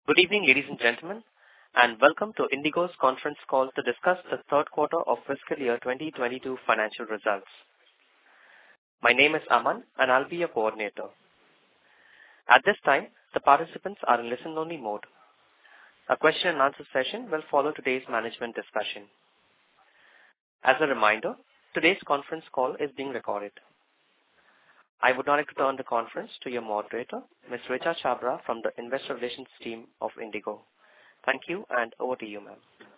Good evening, ladies and gentlemen, and welcome to IndiGo's conference call to discuss the third quarter of fiscal year 2022 financial results. My name is Aman, and I'll be your coordinator. At this time, the participants are in listen-only mode. A question and answer session will follow today's management discussion. As a reminder, today's conference call is being recorded. I would now like to turn the conference to your moderator, Ms. Richa Chhabra from the Investor Relations team of IndiGo. Thank you, and over to you, ma'am.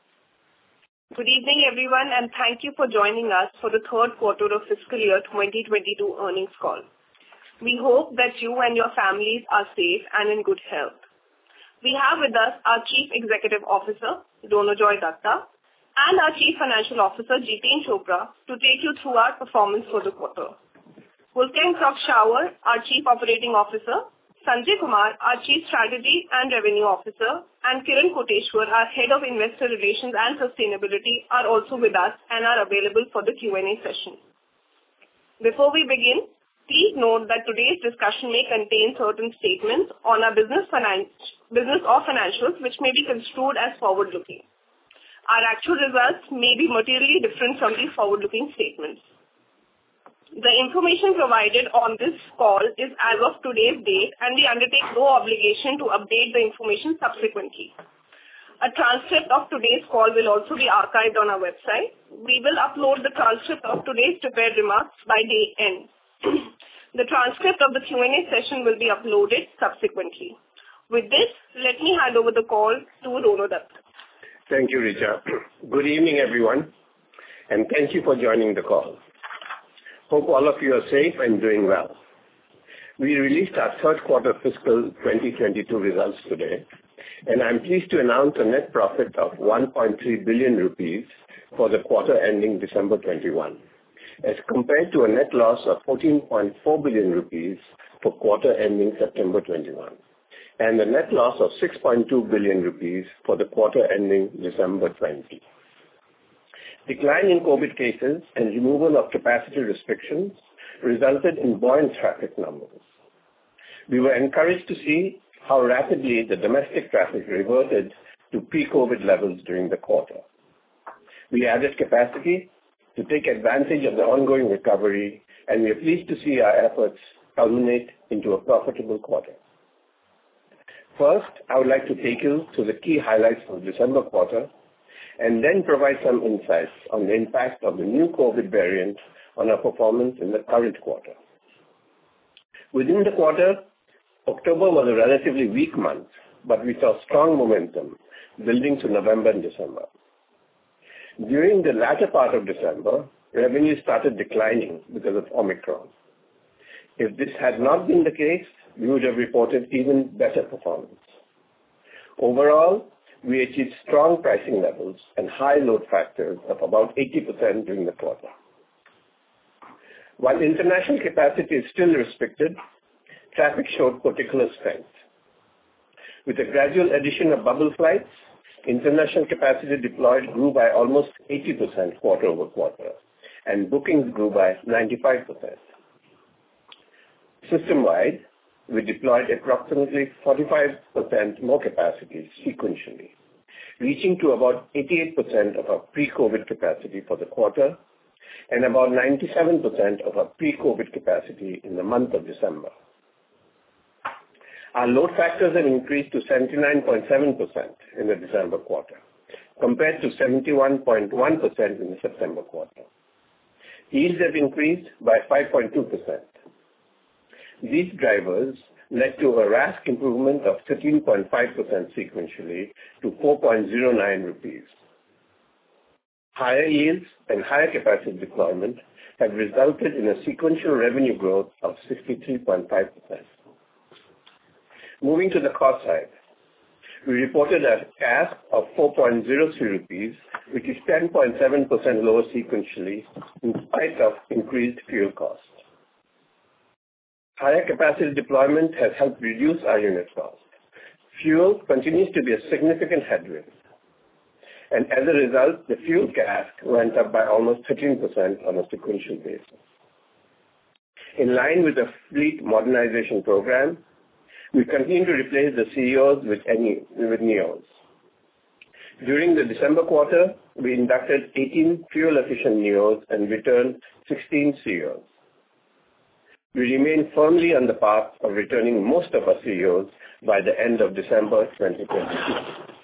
Good evening, everyone, and thank you for joining us for the third quarter of fiscal year 2022 earnings call. We hope that you and your families are safe and in good health. We have with us our Chief Executive Officer, Ronojoy Dutta, and our Chief Financial Officer, Jiten Chopra, to take you through our performance for the quarter. Wolfgang Prock-Schauer, our Chief Operating Officer, Sanjay Kumar, our Chief Strategy and Revenue Officer, and Kiran Koteshwar, our Head of Investor Relations and Sustainability, are also with us and are available for the Q&A session. Before we begin, please note that today's discussion may contain certain statements on our business or financials which may be construed as forward-looking. Our actual results may be materially different from these forward-looking statements. The information provided on this call is as of today's date, and we undertake no obligation to update the information subsequently. A transcript of today's call will also be archived on our website. We will upload the transcript of today's prepared remarks by day end. The transcript of the Q&A session will be uploaded subsequently. With this, let me hand over the call to Rono Dutta. Thank you, Richa. Good evening, everyone, and thank you for joining the call. Hope all of you are safe and doing well. We released our third quarter fiscal 2022 results today, and I'm pleased to announce a net profit of 1.3 billion rupees for the quarter ending December 21, as compared to a net loss of 14.4 billion rupees for quarter ending September 21, and a net loss of 6.2 billion rupees for the quarter ending December 20. Decline in COVID cases and removal of capacity restrictions resulted in buoyant traffic numbers. We were encouraged to see how rapidly the domestic traffic reverted to pre-COVID levels during the quarter. We added capacity to take advantage of the ongoing recovery, and we are pleased to see our efforts culminate into a profitable quarter. First, I would like to take you to the key highlights for the December quarter, and then provide some insights on the impact of the new COVID variant on our performance in the current quarter. Within the quarter, October was a relatively weak month, but we saw strong momentum building to November and December. During the latter part of December, revenue started declining because of Omicron. If this had not been the case, we would have reported even better performance. Overall, we achieved strong pricing levels and high load factors of about 80% during the quarter. While international capacity is still restricted, traffic showed particular strength. With the gradual addition of bubble flights, international capacity deployed grew by almost 80% quarter-over-quarter, and bookings grew by 95%. System-wide, we deployed approximately 45% more capacity sequentially, reaching to about 88% of our pre-COVID capacity for the quarter and about 97% of our pre-COVID capacity in the month of December. Our load factors have increased to 79.7% in the December quarter, compared to 71.1% in the September quarter. Yields have increased by 5.2%. These drivers led to a RASK improvement of 13.5% sequentially to 4.09 rupees. Higher yields and higher capacity deployment have resulted in a sequential revenue growth of 63.5%. Moving to the cost side, we reported a CASK of 4.03 rupees, which is 10.7% lower sequentially in spite of increased fuel costs. Higher capacity deployment has helped reduce our unit cost. Fuel continues to be a significant headwind, and as a result, the fuel CASK went up by almost 13% on a sequential basis. In line with the fleet modernization program, We continue to replace the CEOs with NEOs. During the December quarter, we inducted 18 fuel-efficient NEOs and returned 16 CEOs. We remain firmly on the path of returning most of our CEOs by the end of December 2022.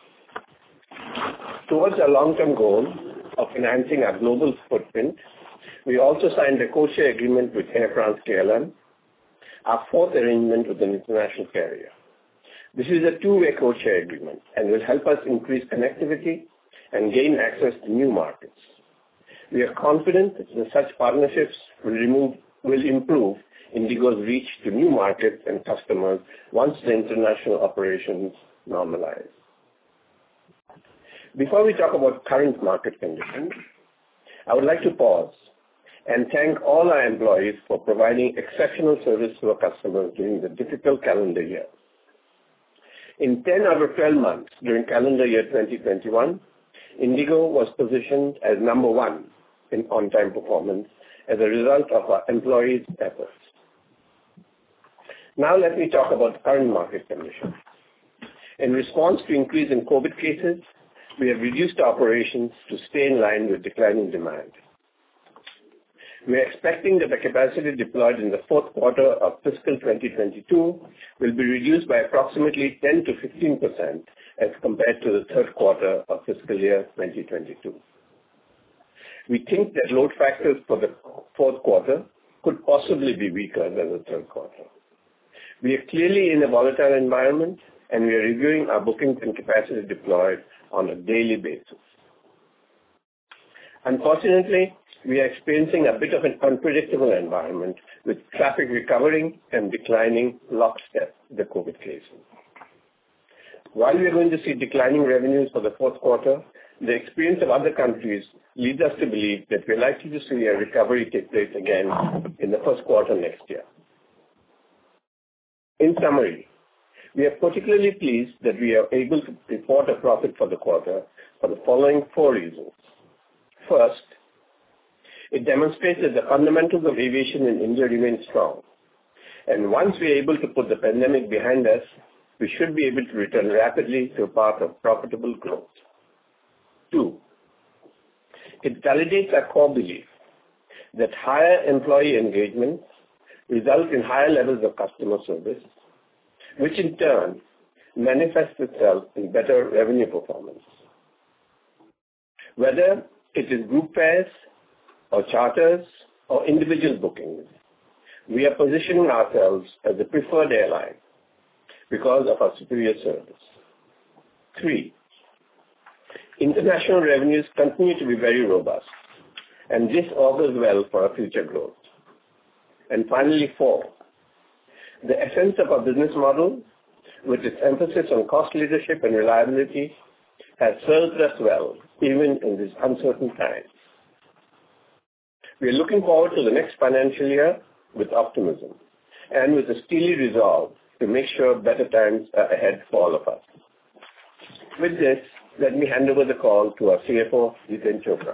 Towards our long-term goal of enhancing our global footprint, we also signed a codeshare agreement with Air France-KLM, our fourth arrangement with an international carrier. This is a two-way codeshare agreement and will help us increase connectivity and gain access to new markets. We are confident that such partnerships will improve IndiGo's reach to new markets and customers once the international operations normalize. Before we talk about current market conditions, I would like to pause and thank all our employees for providing exceptional service to our customers during the difficult calendar year. In 10 out of 12 months during calendar year 2021, IndiGo was positioned as number one in on-time performance as a result of our employees' efforts. Now let me talk about current market conditions. In response to increase in COVID cases, we have reduced operations to stay in line with declining demand. We are expecting that the capacity deployed in the fourth quarter of fiscal 2022 will be reduced by approximately 10 to 15% as compared to the third quarter of fiscal year 2022. We think that load factors for the fourth quarter could possibly be weaker than the third quarter. We are clearly in a volatile environment, and we are reviewing our bookings and capacity deployed on a daily basis. Unfortunately, we are experiencing a bit of an unpredictable environment with traffic recovering and declining lockstep with the COVID cases. While we are going to see declining revenues for the fourth quarter, the experience of other countries leads us to believe that we are likely to see a recovery take place again in the first quarter next year. In summary, we are particularly pleased that we are able to report a profit for the quarter for the following four reasons. First, it demonstrates that the fundamentals of aviation in India remain strong. And once we are able to put the pandemic behind us, we should be able to return rapidly to a path of profitable growth. Two, it validates our core belief that higher employee engagement results in higher levels of customer service, which in turn manifests itself in better revenue performance. Whether it is group fares or charters or individual bookings, we are positioning ourselves as the preferred airline because of our superior service. Three, international revenues continue to be very robust, and this augurs well for our future growth. And finally, four, the essence of our business model, with its emphasis on cost leadership and reliability, has served us well even in these uncertain times. We are looking forward to the next financial year with optimism and with a steely resolve to make sure better times are ahead for all of us. With this, let me hand over the call to our CFO, Jiten Chopra.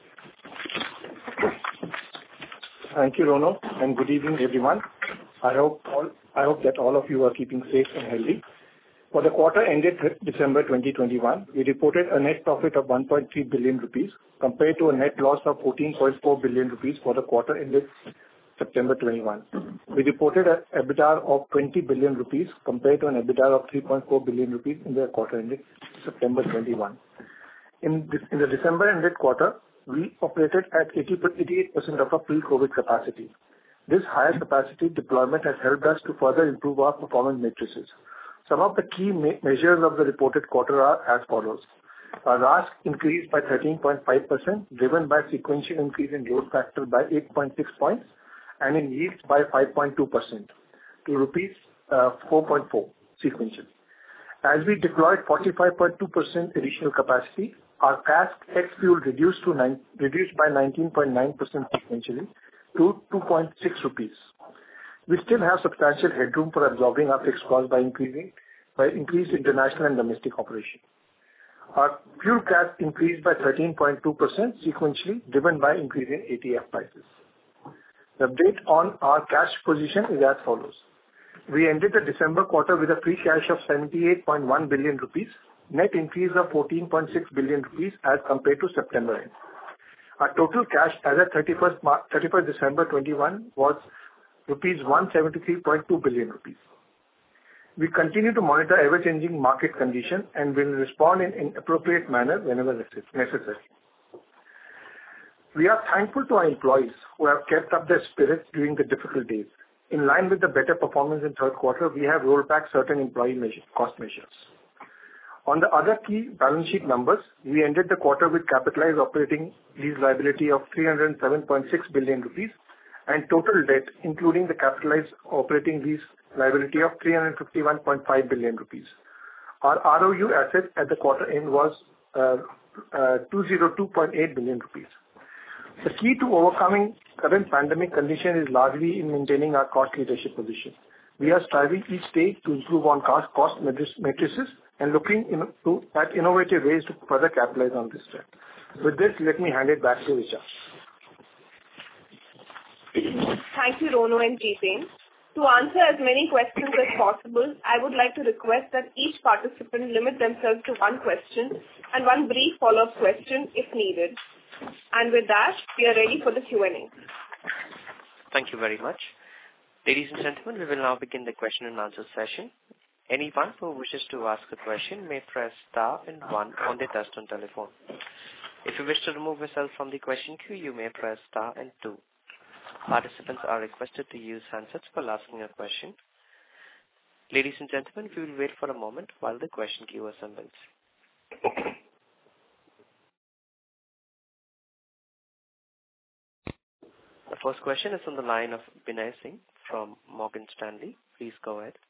Thank you, Rono, and good evening, everyone. I hope that all of you are keeping safe and healthy. For the quarter ended December 2021, we reported a net profit of 1.3 billion rupees compared to a net loss of 14.4 billion rupees for the quarter ended September 21. We reported an EBITDA of 20 billion rupees compared to an EBITDA of 3.4 billion rupees in the quarter ended September 21. In the December ended quarter, we operated at 88% of our pre-COVID capacity. This higher capacity deployment has helped us to further improve our performance matrices. Some of the key measures of the reported quarter are as follows. Our RASK increased by 13.5%, driven by sequential increase in load factor by 8.6 points and in yields by 5.2% to rupees 4.4 sequential. As we deployed 45.2% additional capacity, our CASK ex-fuel reduced by 19.9% sequentially to 2.6 rupees. We still have substantial headroom for absorbing our fixed costs by increased international and domestic operation. Our fuel CASK increased by 13.2% sequentially, driven by increasing ATF prices. The update on our cash position is as follows. We ended the December quarter with a free cash of 78.1 billion rupees, net increase of 14.6 billion rupees as compared to September end. Our total cash as at 31st December 21 was rupees 173.2 billion rupees. We continue to monitor ever-changing market conditions and will respond in appropriate manner whenever necessary. We are thankful to our employees who have kept up their spirit during the difficult days. In line with the better performance in third quarter, we have rolled back certain employee cost measures. On the other key balance sheet numbers, we ended the quarter with capitalized operating lease liability of 307.6 billion rupees and total debt, including the capitalized operating lease liability of 351.5 billion rupees. Our ROU asset at the quarter end was 202.8 billion rupees. The key to overcoming current pandemic condition is largely in maintaining our cost leadership position. We are striving each day to improve on cost matrices and looking at innovative ways to further capitalize on this trend. With this, let me hand it back to Richa. Thank you, Rono and Jiten. To answer as many questions as possible, I would like to request that each participant limit themselves to one question and one brief follow-up question if needed. And with that, we are ready for the Q&A. Thank you very much. Ladies and gentlemen, we will now begin the question and answer session. Anyone who wishes to ask a question may press star and 1 on their touch-tone telephone. If you wish to remove yourself from the question queue, you may press star and 2. Participants are requested to use handsets while asking a question. Ladies and gentlemen, we will wait for a moment while the question queue assembles. The first question is on the line of Binay Singh from Morgan Stanley. Please go ahead.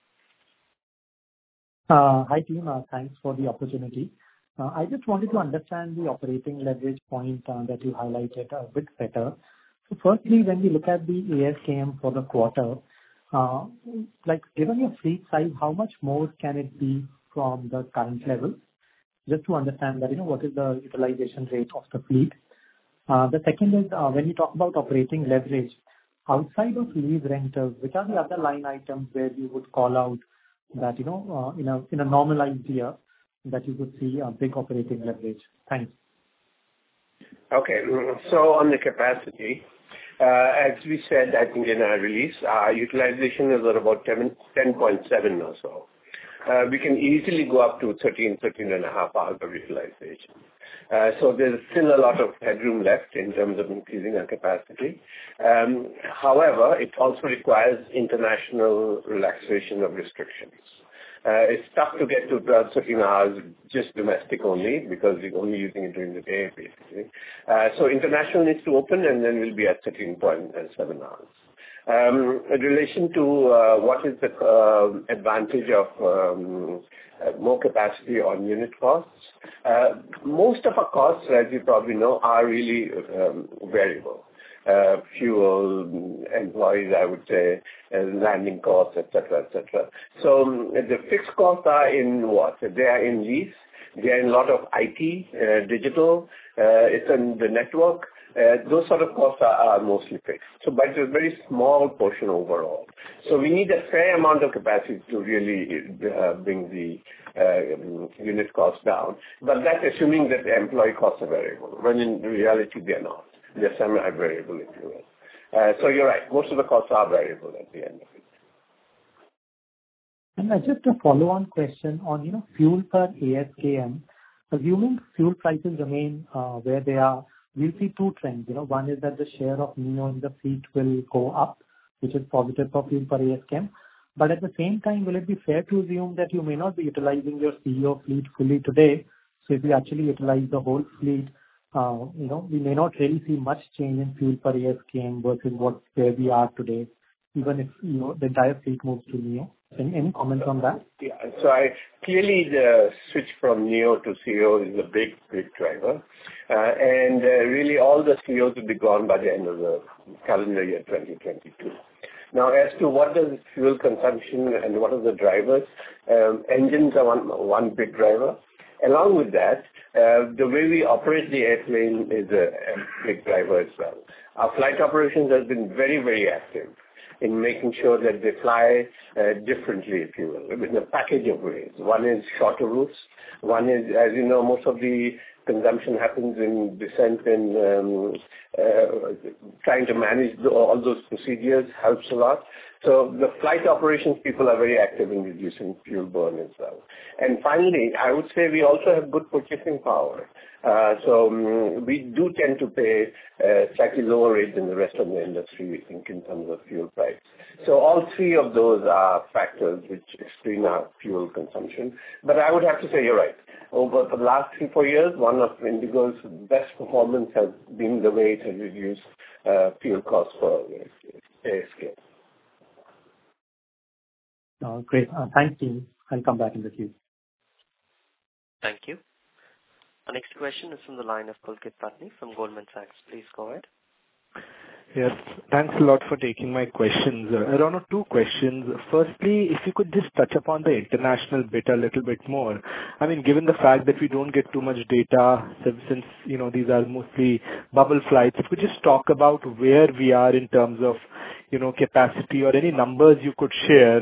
Hi team, thanks for the opportunity. I just wanted to understand the operating leverage point that you highlighted a bit better. So firstly, when we look at the ASKM for the quarter, given your fleet size, how much more can it be from the current level? Just to understand that, what is the utilization rate of the fleet? The second is, when you talk about operating leverage, outside of lease rentals, which are the other line items where you would call out that, in a normalized year, that you would see a big operating leverage? Thanks. Okay. So on the capacity, as we said, I think in our release, our utilization is at about 10.7 or so. We can easily go up to 13 and a half hours of utilization. So there's still a lot of headroom left in terms of increasing our capacity. However, it also requires international relaxation of restrictions. It's tough to get to 12, 13 hours just domestic only because we're only using it during the day, basically. So international needs to open and then we'll be at 13.7 hours. In relation to what is the advantage of more capacity on unit costs, most of our costs, as you probably know, are really variable. Fuel, employees, I would say, landing costs, etc., etc. So the fixed costs are in what? They are in lease. They are in a lot of IT, digital. It's in the network. Those sort of costs are mostly fixed. So, but it's a very small portion overall. So we need a fair amount of capacity to really bring the unit costs down. But that's assuming that the employee costs are variable, when in reality they're not. They're semi-variable, if you will. So you're right. Most of the costs are variable at the end of it. And just a follow-on question on, fuel per ASKM. Assuming fuel prices remain where they are, we'll see two trends. One is that the share of NEO in the fleet will go up, which is positive for fuel per ASKM. But at the same time, will it be fair to assume that you may not be utilizing your CEO fleet fully today? So if you actually utilize the whole fleet, we may not really see much change in fuel per ASKM versus where we are today, even if the entire fleet moves to NEO. Any comments on that? Yeah. So clearly the switch from NEO to CEO is a big driver. And really all the CEOs will be gone by the end of the calendar year 2022. Now, as to what does fuel consumption and what are the drivers, engines are one big driver. Along with that, the way we operate the airplane is a big driver as well. Our flight operations has been very, very active. in making sure that they fly differently, if you will, in a package of ways. One is shorter routes. One is, as you know, most of the consumption happens in descent, and trying to manage all those procedures helps a lot. So the flight operations people are very active in reducing fuel burn as well. And finally, I would say we also have good purchasing power. So we do tend to pay slightly lower rate than the rest of the industry, we think, in terms of fuel price. So all three of those are factors which explain our fuel consumption. But I would have to say you're right. Over the last 3-4 years, one of IndiGo's best performance has been the way it has reduced fuel costs for ASK. Great. Thanks, team. I'll come back in the queue. Thank you. Our next question is from the line of Pulkit Patni from Goldman Sachs. Please go ahead. Yes, thanks a lot for taking my questions. Rono, 2 questions. Firstly, if you could just touch upon the international bit a little bit more. I mean, given the fact that we don't get too much data since, these are mostly bubble flights, if you could just talk about where we are in terms of, capacity or any numbers you could share,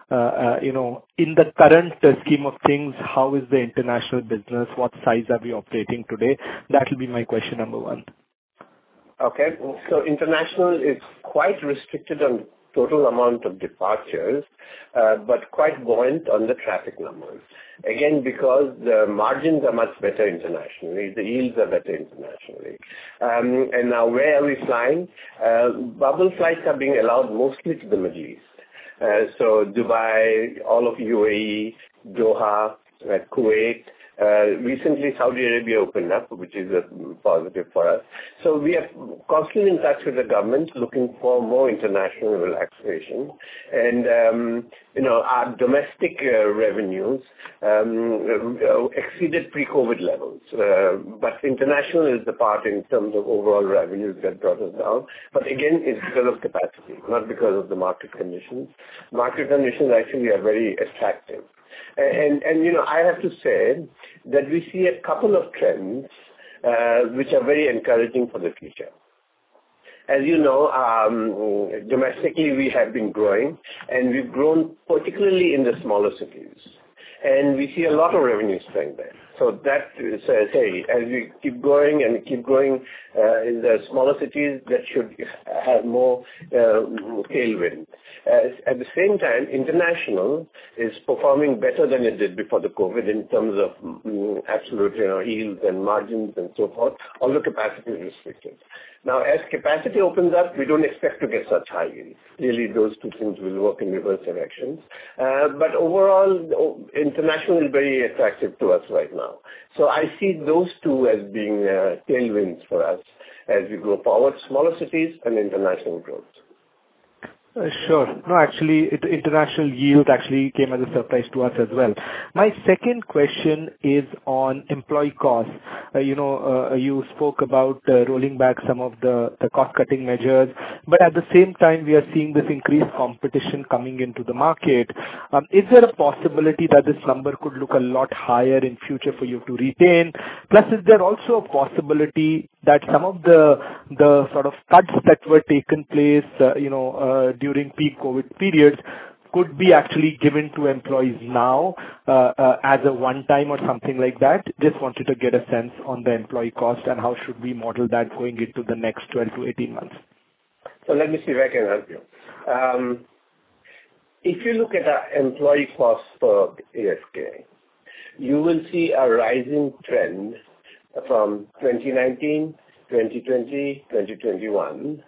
in the current scheme of things, how is the international business? What size are we operating today? That will be my question number 1. Okay. So international is quite restricted on total amount of departures, but quite buoyant on the traffic numbers. Again, because the margins are much better internationally, the yields are better internationally. And now where are we flying? Bubble flights are being allowed mostly to the Middle East. So Dubai, all of UAE, Doha, Kuwait. Recently, Saudi Arabia opened up, which is a positive for us. So we are constantly in touch with the government, looking for more international relaxation. And, our domestic revenues exceeded pre-COVID levels. But international is the part in terms of overall revenues that brought us down. But again, it's because of capacity, not because of the market conditions. Market conditions actually are very attractive. And I have to say that we see a couple of trends which are very encouraging for the future. As you know, domestically we have been growing, and we've grown particularly in the smaller cities. And we see a lot of revenue strength there. So that says, hey, as we keep growing in the smaller cities, that should have more tailwind. At the same time, international is performing better than it did before the COVID in terms of absolute yields and margins and so forth, although capacity is restricted. Now, as capacity opens up, we don't expect to get such high yields. Clearly, those two things will work in reverse directions. But overall, international is very attractive to us right now. So I see those two as being tailwinds for us as we go forward, smaller cities and international growth. Sure. No, actually, international yield actually came as a surprise to us as well. My second question is on employee costs. You spoke about rolling back some of the cost-cutting measures, but at the same time, we are seeing this increased competition coming into the market. Is there a possibility that this number could look a lot higher in future for you to retain? Plus, is there also a possibility that some of the sort of cuts that were taken place, during peak COVID periods could be actually given to employees now as a one-time or something like that? Just wanted to get a sense on the employee cost and how should we model that going into the next 12 to 18 months. So let me see if I can help you. If you look at our employee costs for ASK, you will see a rising trend from 2019, 2020, 2021.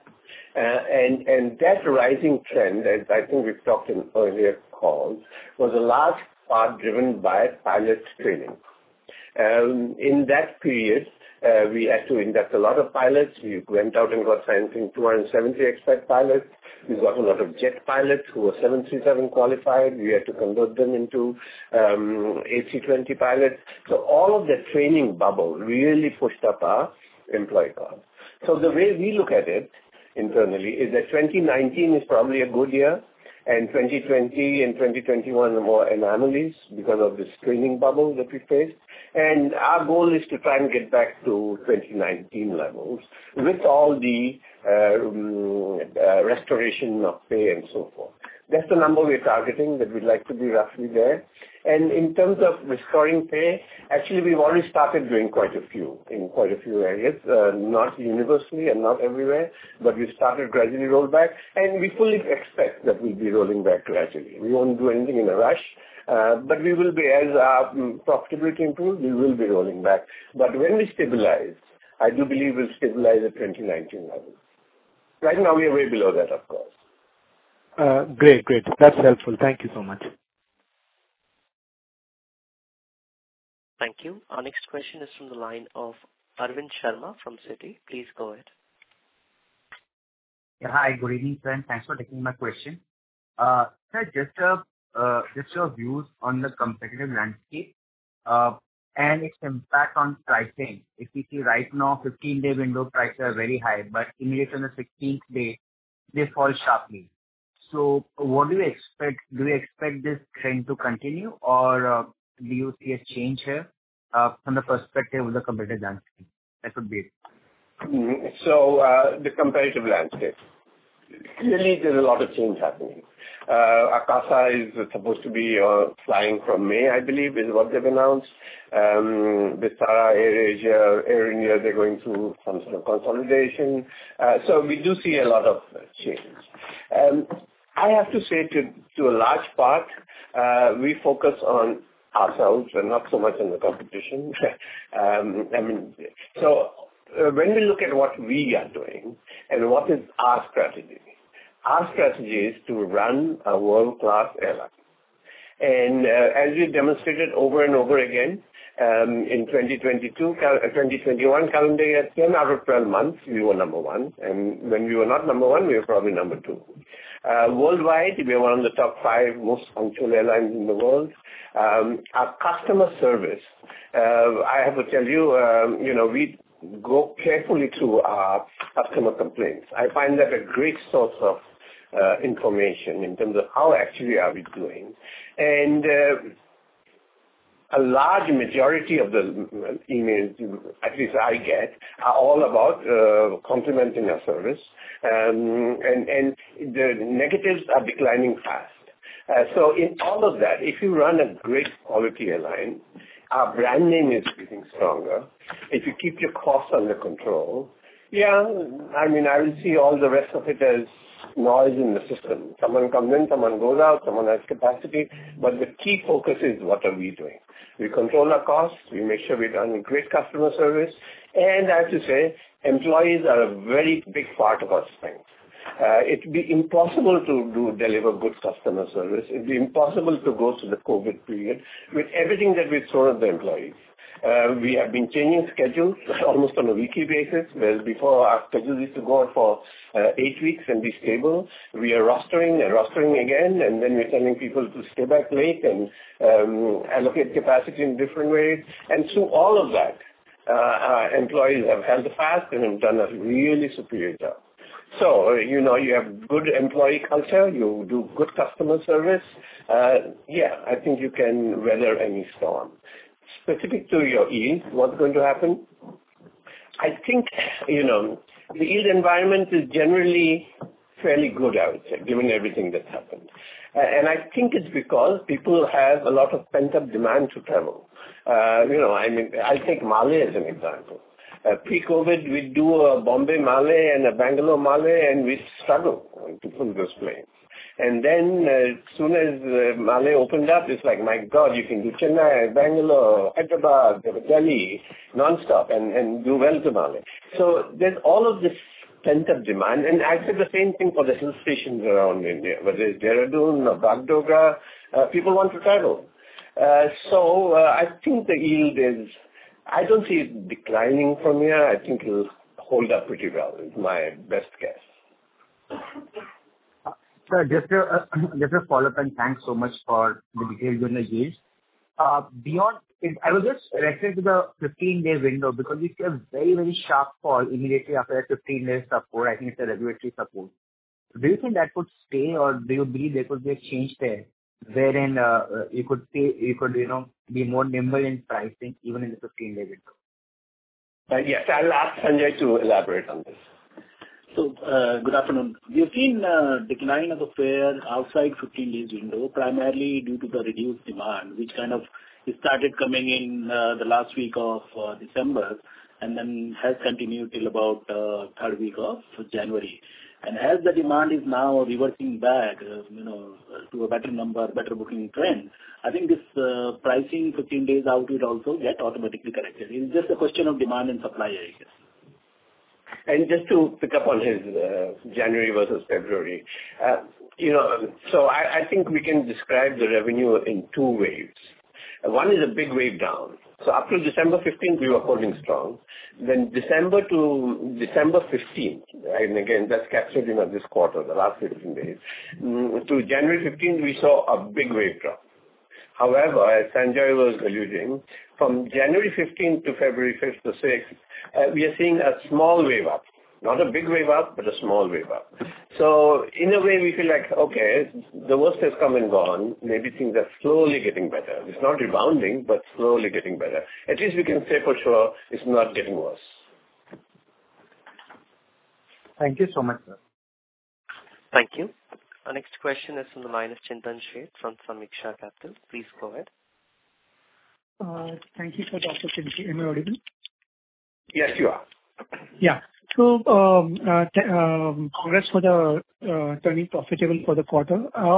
And that rising trend, as I think we've talked in earlier calls, was a large part driven by pilot training. In that period, we had to induct a lot of pilots. We went out and got signed 270 expat pilots. We got a lot of jet pilots who were 737 qualified. We had to convert them into A320 pilots. So all of the training bubble really pushed up our employee costs. So the way we look at it internally is that 2019 is probably a good year, and 2020 and 2021 are more anomalies because of this training bubble that we faced. And our goal is to try and get back to 2019 levels with all the restoration of pay and so forth. That's the number we're targeting, that we'd like to be roughly there. And in terms of restoring pay, actually we've already started doing quite a few areas, not universally and not everywhere, but we've started gradually roll back, and we fully expect that we'll be rolling back gradually. We won't do anything in a rush, but we will be, as our profitability improves, we will be rolling back. But when we stabilize, I do believe we'll stabilize at 2019 levels. Right now we are way below that, of course. Great. That's helpful. Thank you so much. Thank you. Our next question is from the line of Arvind Sharma from Citi. Please go ahead. Yeah, hi, good evening, sir, and thanks for taking my question. Sir, just your views on the competitive landscape and its impact on pricing. If we see right now, 15-day window prices are very high, but immediately on the 16th day, they fall sharply. So what do you expect? Do you expect this trend to continue, or do you see a change here from the perspective of the competitive landscape? That would be it. So the competitive landscape. Clearly, there's a lot of change happening. Akasa is supposed to be flying from May, I believe, is what they've announced. Vistara, AirAsia, Air India, they're going through some sort of consolidation. So we do see a lot of change. I have to say, to a large part, we focus on ourselves and not so much on the competition. When we look at what we are doing and what is our strategy is to run a world-class airline. And as we demonstrated over and over again, in 2021 calendar year, 10 out of 12 months, we were number one. And when we were not number one, we were probably number two. Worldwide, we are one of the top 5 most punctual airlines in the world. Our customer service, I have to tell you, we go carefully through our customer complaints. I find that a great source of information in terms of how actually are we doing. And a large majority of the emails, at least I get, are all about complimenting our service. And the negatives are declining fast. So in all of that, if you run a great quality airline, our brand name is getting stronger. If you keep your costs under control, I will see all the rest of it as noise in the system. Someone comes in, someone goes out, someone has capacity, but the key focus is what are we doing. We control our costs, we make sure we're running great customer service, and I have to say, employees are a very big part of our strength. It'd be impossible to deliver good customer service. It'd be impossible to go through the COVID period with everything that we've thrown at the employees. We have been changing schedules almost on a weekly basis, whereas before our schedules used to go on for 8 weeks and be stable. We are rostering again, and then we're telling people to stay back late and allocate capacity in different ways. And through all of that, our employees have held fast and have done a really superior job. So, you have good employee culture, you do good customer service. I think you can weather any storm. Specific to your yield, what's going to happen? I think, the yield environment is generally fairly good, I would say, given everything that's happened. And I think it's because people have a lot of pent-up demand to travel. I'll take Malé as an example. Pre-COVID, we'd do a Bombay-Malé and a Bangalore-Malé, and we'd struggle to fill those planes. And then as soon as Malé opened up, it's like, my God, you can do Chennai, Bangalore, Hyderabad, Delhi, non-stop and do well to Malé. So there's all of this pent-up demand. And I said the same thing for the hill stations around India, whether it's Dehradun or Bagdogra, people want to travel. So I think the yield is, I don't see it declining from here. I think it'll hold up pretty well, is my best guess. Sir, just a follow-up, and thanks so much for the details on the yields. Beyond it, I was just referring to the 15-day window because we see a very, very sharp fall immediately after that 15-day support. I think it's a regulatory support. Do you think that would stay, or do you believe there could be a change there wherein you could be more nimble in pricing even in the 15-day window? Yes, I'll ask Sanjay to elaborate on this. So, good afternoon. We have seen decline of the fare outside 15 days window, primarily due to the reduced demand, which kind of started coming in the last week of December, and then has continued till about third week of January. And as the demand is now reversing back, to a better booking trend, I think this pricing 15 days out will also get automatically corrected. It's just a question of demand and supply, I guess. And just to pick up on his January versus February, so I think we can describe the revenue in two waves. One is a big wave down. So up to December 15th, we were holding strong. Then December to December 15th, and again, that's captured in this quarter, the last 15 days, to January 15th, we saw a big wave drop. However, as Sanjay was alluding, from January 15th to February 5th to 6th, we are seeing a small wave up. Not a big wave up, but a small wave up. So in a way, we feel like, okay, the worst has come and gone. Maybe things are slowly getting better. It's not rebounding, but slowly getting better. At least we can say for sure it's not getting worse. Thank you so much, sir. Thank you. Our next question is from the line of Chintan Sheth from Samiksha Capital. Please go ahead. Thank you for the opportunity. Am I audible? Yes, you are. Yeah. So, congrats for the turning profitable for the quarter.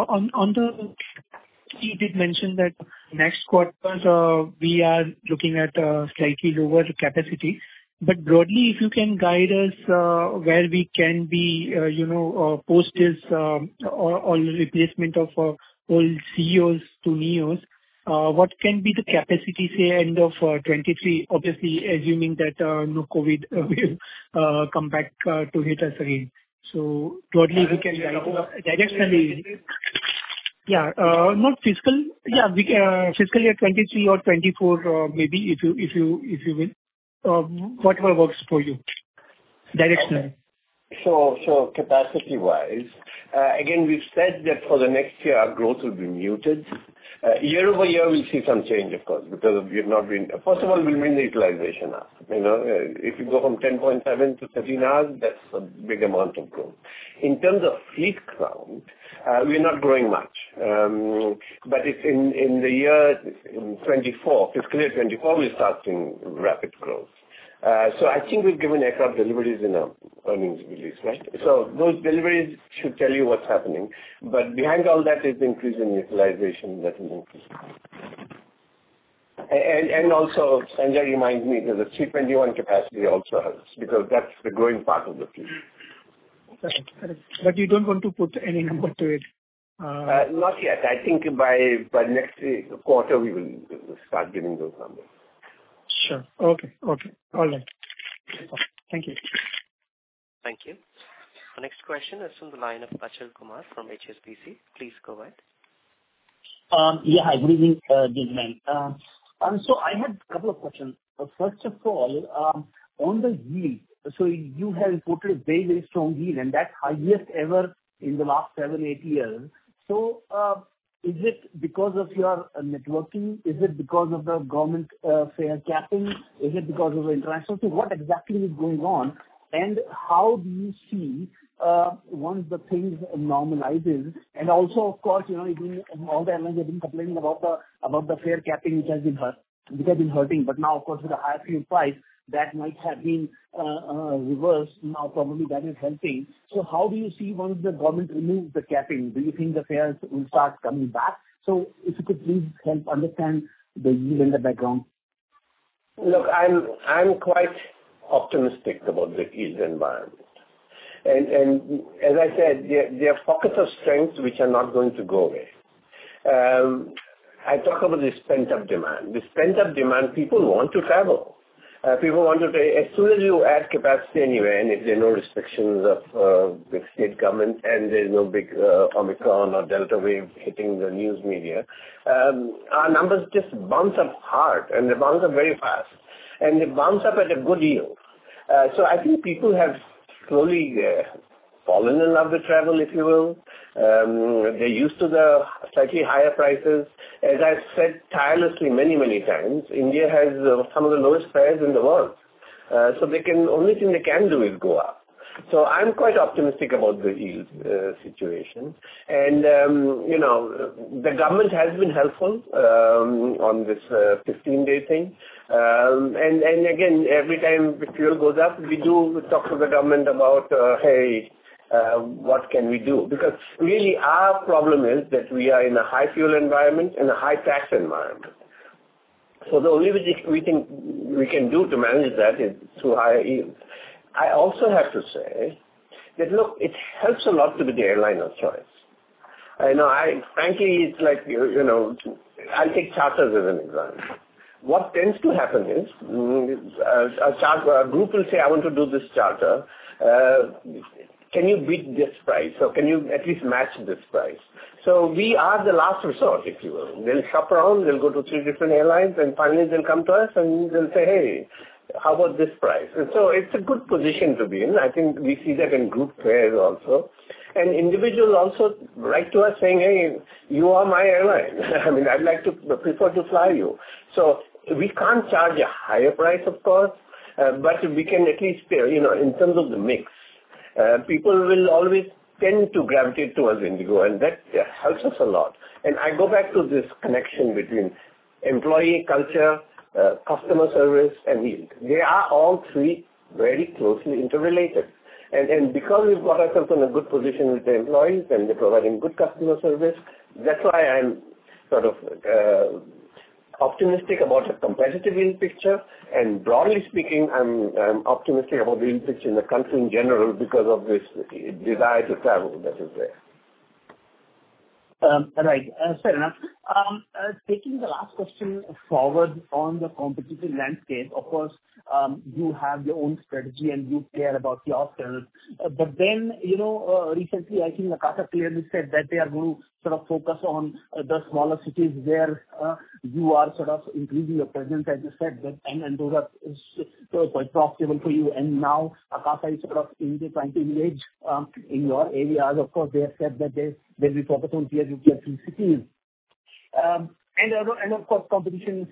You did mention that next quarter we are looking at slightly lower capacity. But broadly, if you can guide us where we can be, post this all replacement of old CEOs to NEOs, what can be the capacity, say, end of 23, obviously assuming that no COVID will come back to hit us again. So broadly, we can guide directionally. Yeah, not fiscal. Yeah, fiscal year 23 or 24, maybe if you will. Whatever works for you, directionally. So capacity-wise, again, we've said that for the next year, our growth will be muted. Year over year, we'll see some change, of course, because we have not been. First of all, we'll bring the utilization up. If you go from 10.7 to 13 hours, that's a big amount of growth. In terms of fleet count, we're not growing much. But it's in the year 24, fiscal year 24, we'll start seeing rapid growth. So I think we've given aircraft deliveries in our earnings release, right? So those deliveries should tell you what's happening. But behind all that is the increase in utilization that will increase. And also, Sanjay reminds me that the 321 capacity also helps because that's the growing part of the fleet. Correct. But you don't want to put any number to it? Not yet. I think by next quarter, we will start giving those numbers. Sure. Okay. All right. Thank you. Thank you. The next question is from the line of Achal Kumar from HSBC. Please go ahead. Yeah, hi. Good evening, gentlemen. So I had a couple of questions. First of all, on the yield, so you have reported a very, very strong yield, and that's highest ever in the last 7-8 years. So is it because of your networking? Is it because of the government fare capping? Is it because of the international? So what exactly is going on? And how do you see once the things normalizes? And also, of course, all the airlines have been complaining about the fare capping, which has been hurting. But now, of course, with the higher fuel price, that might have been reversed. Now, probably that is helping. So how do you see once the government removes the capping? Do you think the fares will start coming back? So if you could please help understand the yield in the background. Look, I'm quite optimistic about the yield environment. And as I said, there are pockets of strength which are not going to go away. I talk about this pent-up demand. This pent-up demand, people want to travel. People want to, as soon as you add capacity anywhere, and if there are no restrictions of the state government and there's no big Omicron or Delta wave hitting the news media, our numbers just bounce up hard, and they bounce up very fast. And they bounce up at a good yield. So I think people have slowly fallen in love with travel, if you will. They're used to the slightly higher prices. As I've said tirelessly many times, India has some of the lowest fares in the world. So only thing they can do is go up. So I'm quite optimistic about the yield situation. And, the government has been helpful on this 15-day thing. And again, every time the fuel goes up, we do talk to the government about, what can we do? Because really our problem is that we are in a high fuel environment and a high tax environment. So the only way we think we can do to manage that is through higher yields. I also have to say that, look, it helps a lot to be the airline of choice. Frankly, it's like, I'll take charters as an example. What tends to happen is a group will say, I want to do this charter. Can you beat this price? Or can you at least match this price? So we are the last resort, if you will. They'll shop around, they'll go to 3 different airlines, and finally they'll come to us and they'll say, hey, how about this price? And so it's a good position to be in. I think we see that in group fares also. And individuals also write to us saying, hey, you are my airline. I mean, I'd like to prefer to fly you. So we can't charge a higher price, of course, but we can at least, in terms of the mix, people will always tend to gravitate towards Indigo, and that helps us a lot. And I go back to this connection between employee culture, customer service, and yield. They are all three very closely interrelated. And because we've got ourselves in a good position with the employees and they're providing good customer service, that's why I'm sort of optimistic about a competitive yield picture. And broadly speaking, I'm optimistic about the yield picture in the country in general because of this desire to travel that is there. Right. Fair enough. Taking the last question forward on the competitive landscape, of course, you have your own strategy and you care about yourself. But then, recently I think Akasa clearly said that they are going to sort of focus on the smaller cities where you are sort of increasing your presence, as you said, and those are quite profitable for you. And now Akasa is sort of trying to engage in your areas. Of course, they have said that they'll be focused on tier 2, tier 3 cities. And of course, competition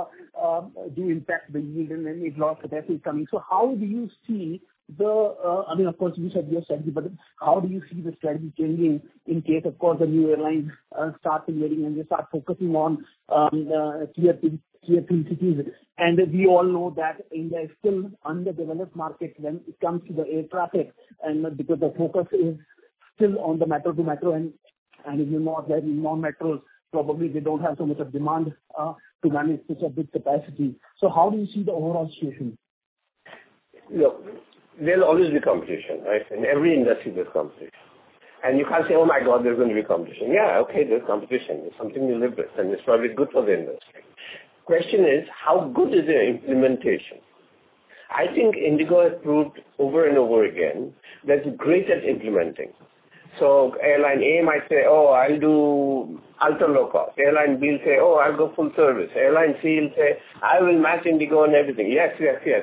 do impact the yield and then a lot of capacity is coming. So how do you see of course, you said your strategy, but how do you see the strategy changing in case, of course, the new airlines start invading and they start focusing on tier 3 cities? And we all know that India is still underdeveloped market when it comes to the air traffic, and because the focus is still on the metro to metro, and if you're not there in non-metros, probably they don't have so much of demand to manage such a big capacity. So how do you see the overall situation? Look, there'll always be competition, right? In every industry there's competition. And you can't say, oh my God, there's going to be competition. Yeah, okay, there's competition. It's something you live with, and it's probably good for the industry. Question is, how good is their implementation? I think Indigo has proved over and over again that it's great at implementing. So airline A might say, oh, I'll do ultra low cost. Airline B will say, oh, I'll go full service. Airline C will say, I will match Indigo and everything. Yes.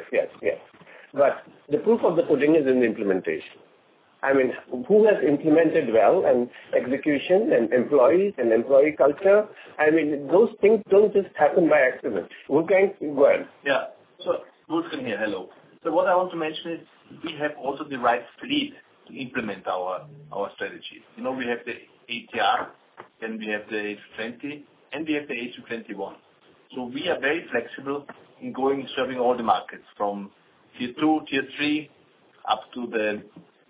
But the proof of the pudding is in the implementation. I mean, who has implemented well, and execution and employees and employee culture? I mean, those things don't just happen by accident. Wolfgang, go ahead. Yeah. So, Wolfgang here, hello. So what I want to mention is we have also the right fleet to implement our strategy. We have the ATR, then we have the A320, and we have the A321. So we are very flexible in serving all the markets from tier 2, tier 3, up to the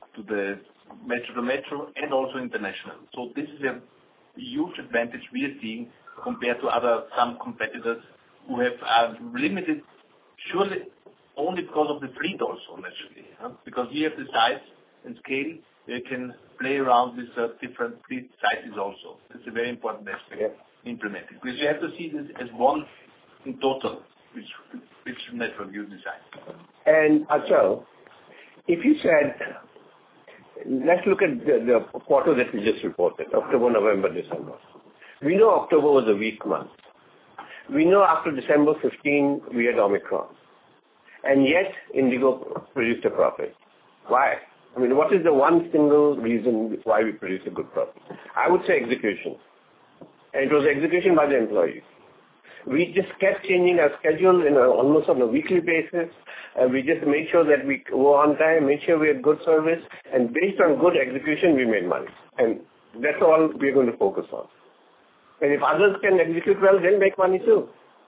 metro to metro, and also international. So this is a huge advantage we are seeing compared to some competitors who have limited, surely only because of the fleet also, naturally. Because we have the size and scale, they can play around with different fleet sizes also. It's a very important aspect implemented. Because you have to see this as one in total, which network you design. And Achal, if you said, let's look at the quarter that we just reported, October, November, December. We know October was a weak month. We know after December 15, we had Omicron. And yet, Indigo produced a profit. Why? I mean, what is the one single reason why we produce a good product? I would say execution. And it was execution by the employees. We just kept changing our schedule almost on a weekly basis. We just made sure that we were on time, made sure we had good service, and based on good execution, we made money. And that's all we're going to focus on. And if others can execute well, they'll make money too.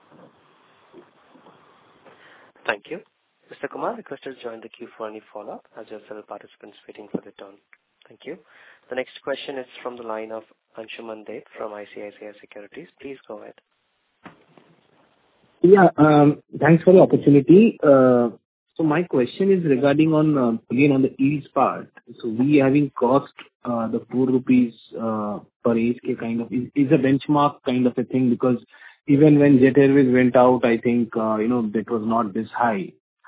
Thank you. Mr. Kumar, requested to join the queue for any follow-up, as there are several participants waiting for their turn. Thank you. The next question is from the line of Anshuman Deb from ICICI Securities. Please go ahead. Yeah, thanks for the opportunity. So my question is regarding again on the yields part. So we having cost the 4 rupees per ASK kind of is a benchmark kind of a thing, because even when Jet Airways went out, I think that was not this high.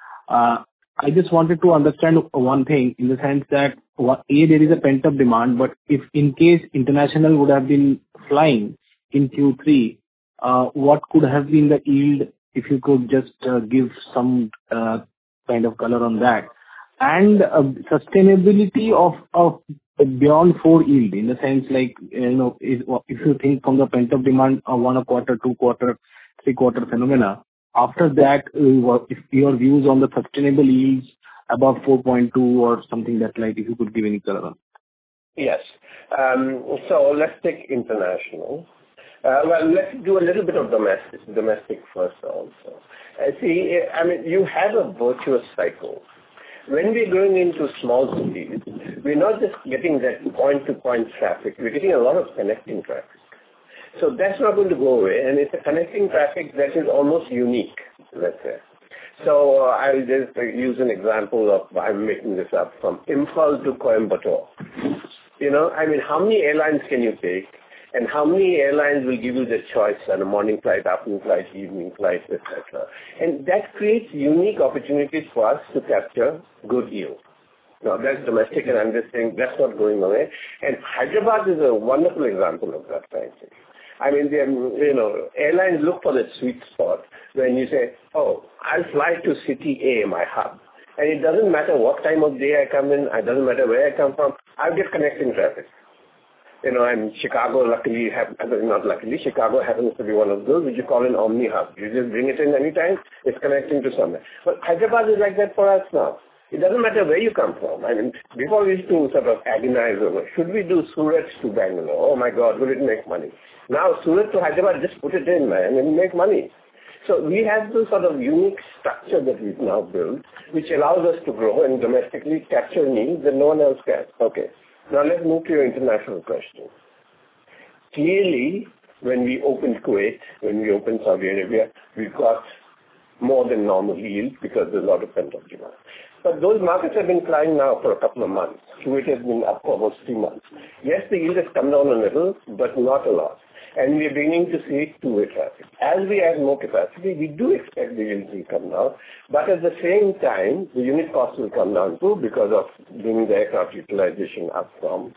I just wanted to understand one thing, in the sense that there is a pent-up demand, but if in case international would have been flying in Q3, what could have been the yield, if you could just give some kind of color on that? And sustainability of beyond 4 yield, in the sense like, if you think from the pent-up demand of 1 quarter, 2 quarter, 3 quarter phenomena, after that, if your views on the sustainable yields above 4.2 or something that, like, if you could give any color on. Yes. So let's take international. Well, let's do a little bit of domestic first also. See, I mean, you have a virtuous cycle. When we're going into small cities, we're not just getting that point-to-point traffic. We're getting a lot of connecting traffic. So that's not going to go away, and it's a connecting traffic that is almost unique, let's say. So I'll just use an example of, I'm making this up, from Imphal to Coimbatore. I mean, how many airlines can you take? And how many airlines will give you the choice on a morning flight, afternoon flight, evening flight, etc. And that creates unique opportunities for us to capture good yield. Now, that's domestic, and I'm just saying that's not going away. And Hyderabad is a wonderful example of that, frankly. I mean, airlines look for the sweet spot when you say, oh, I'll fly to city A, my hub. And it doesn't matter what time of day I come in, it doesn't matter where I come from, I'll get connecting traffic. And Chicago, Chicago happens to be one of those which you call an omni hub. You just bring it in anytime, it's connecting to somewhere. But Hyderabad is like that for us now. It doesn't matter where you come from. I mean, before we used to sort of agonize over, should we do Surat to Bangalore? Oh my God, will it make money? Now, Surat to Hyderabad, just put it in, man, and make money. So we have this sort of unique structure that we've now built, which allows us to grow and domestically capture needs that no one else can. Okay. Now let's move to your international question. Clearly, when we opened Kuwait, when we opened Saudi Arabia, we got more than normal yield because there's a lot of pent-up demand. But those markets have been flying now for a couple of months. Kuwait has been up for almost 3 months. Yes, the yield has come down a little, but not a lot. And we are beginning to see two-way traffic. As we add more capacity, we do expect the yields will come down. But at the same time, the unit cost will come down too because of bringing the aircraft utilization up from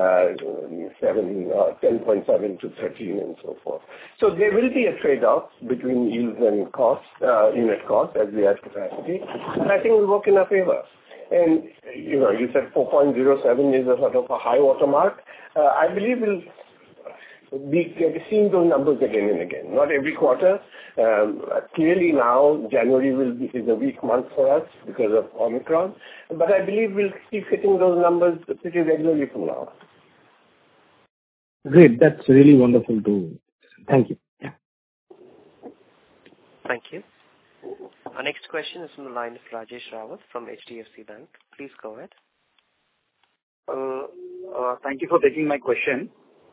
10.7 to 13 and so forth. So there will be a trade-off between yields and cost, unit cost as we add capacity. And I think it will work in our favor. And, you said 4.07 is a sort of a high watermark. I believe we'll be seeing those numbers again and again. Not every quarter. Clearly now, January is a weak month for us because of Omicron. But I believe we'll keep hitting those numbers pretty regularly from now. Great. That's really wonderful too. Thank you. Yeah. Thank you. Our next question is from the line of Rajesh Rawat from HDFC Bank. Please go ahead. Thank you for taking my question.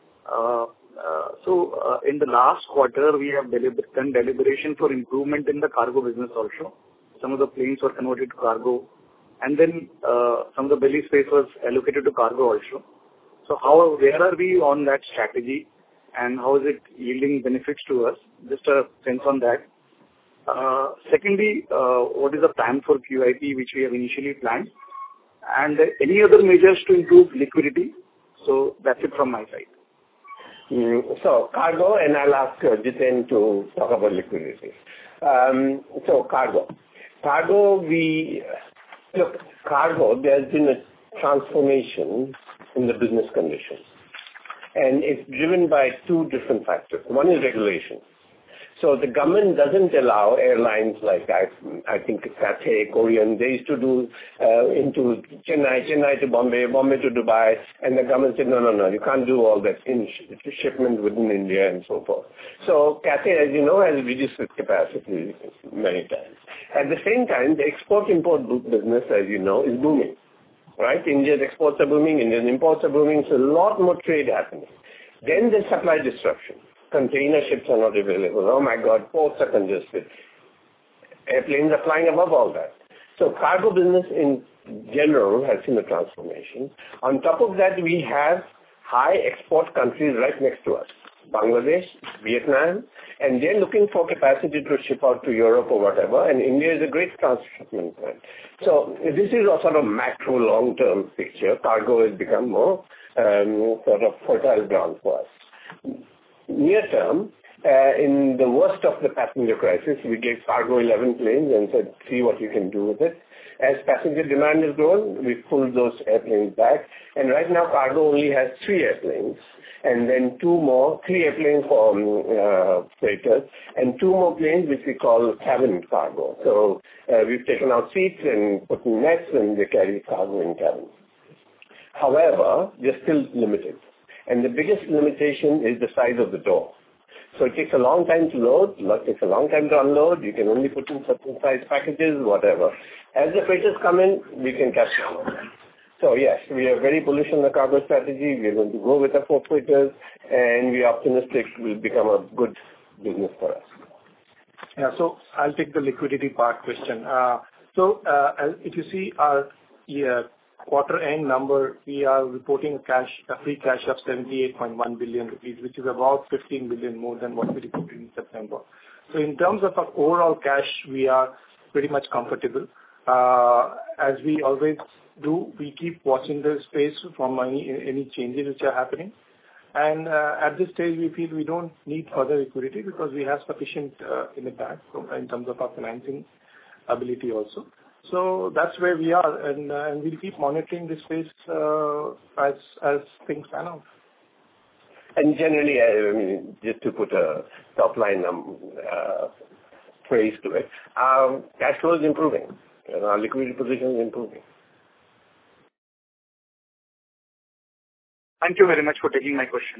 In the last quarter, we have done deliberation for improvement in the cargo business also. Some of the planes were converted to cargo, and then some of the belly space was allocated to cargo also. So where are we on that strategy, and how is it yielding benefits to us? Just a sense on that. Secondly, what is the plan for QIP which we have initially planned, and any other measures to improve liquidity? So that's it from my side. So cargo, and I'll ask Jiten to talk about liquidity. So cargo, there's been a transformation in the business conditions. And it's driven by two different factors. One is regulation. So the government doesn't allow airlines like I think Cathay, Korean, they used to do into Chennai to Bombay, Bombay to Dubai, and the government said, no, you can't do all that in shipment within India and so forth. So Cathay, as you know, has reduced its capacity many times. At the same time, the export-import business, as you know, is booming. Right? India's exports are booming, Indian imports are booming, so a lot more trade happening. Then there's supply disruption. Container ships are not available. Oh my God, ports are congested. Airplanes are flying above all that. So cargo business in general has seen a transformation. On top of that, we have high export countries right next to us. Bangladesh, Vietnam, and they're looking for capacity to ship out to Europe or whatever, and India is a great transshipment point. So this is a sort of macro long-term picture. Cargo has become more sort of fertile ground for us. Near term, in the worst of the passenger crisis, we gave cargo 11 planes and said, see what you can do with it. As passenger demand has grown, we pulled those airplanes back. And right now, cargo only has 3 airplanes. And then 3 airplanes for freighters, and 2 more planes which we call cabin cargo. So we've taken out seats and put in nets, and they carry cargo in cabin. However, they're still limited. And the biggest limitation is the size of the door. So it takes a long time to load, it takes a long time to unload, you can only put in certain size packages, whatever. As the freighters come in, we can catch them. So yes, we are very bullish on the cargo strategy. We are going to go with the 4 freighters, and we are optimistic it will become a good business for us. Yeah, so I'll take the liquidity part question. If you see our quarter end number, we are reporting a free cash of 78.1 billion rupees, which is about 15 billion more than what we reported in September. So in terms of our overall cash, we are pretty much comfortable. As we always do, we keep watching the space from any changes which are happening. And at this stage, we feel we don't need further liquidity because we have sufficient in the bank in terms of our financing ability also. So that's where we are, and we'll keep monitoring this space as things pan out. And generally, I mean, just to put a top line phrase to it, our cash flow is improving, and our liquidity position is improving. Thank you very much for taking my question.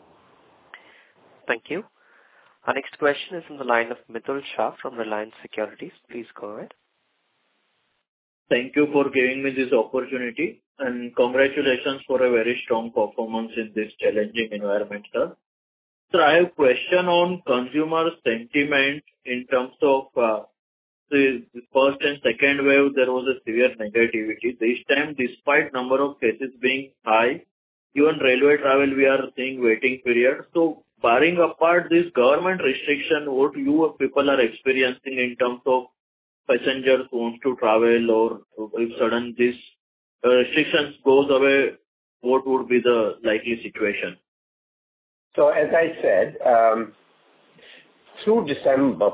Thank you. Our next question is from the line of Mitul Shah from Reliance Securities. Please go ahead. Thank you for giving me this opportunity, and congratulations for a very strong performance in this challenging environment, sir. Sir, I have a question on consumer sentiment in terms of the first and second wave. There was a severe negativity. This time, despite number of cases being high, even railway travel, we are seeing waiting period. So, barring apart this government restriction, what you people are experiencing in terms of passengers who want to travel, or if sudden this restrictions goes away, what would be the likely situation? So as I said, through December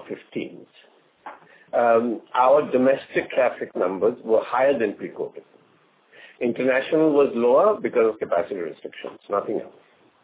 15th, our domestic traffic numbers were higher than pre-COVID. International was lower because of capacity restrictions, nothing else.